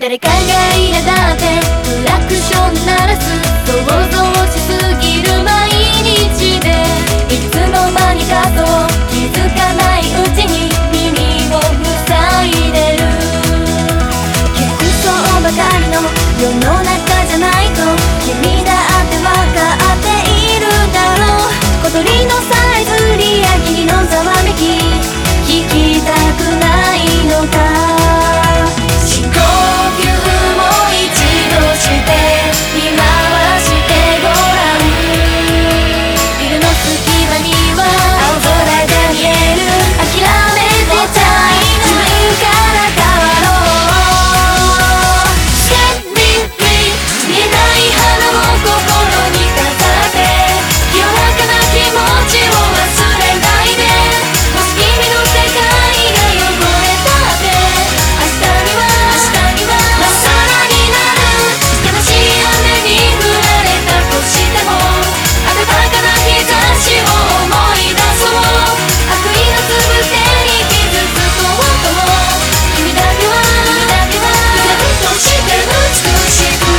誰かがいなだってクラクション鳴らす想像しすぎる毎日でいつの間にかと気づかないうちに耳を塞いでる喧騒ばかりの世の中じゃないと君だってわかっているだろう小鳥のさえずりや木々のざわめき聞きたくないのか深呼吸も一度して見回してごらんビルの隙間には青空が見える諦めてたい自分から変わろう Set me free 見えない花を心に飾って清らかな気持ちを忘れないでもし君の世界が汚れたって明日にはまっさらになる悲しい雨に降られたとしても暖かな日差しを思い出そう悪意のつぶてに傷つこうとも君だけは夢として美しく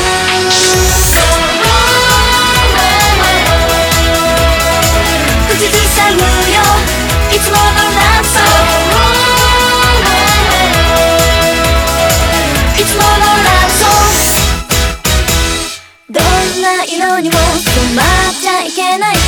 口ずさむよいつものラブソングいつものラブソングどんな色にも染まっちゃいけない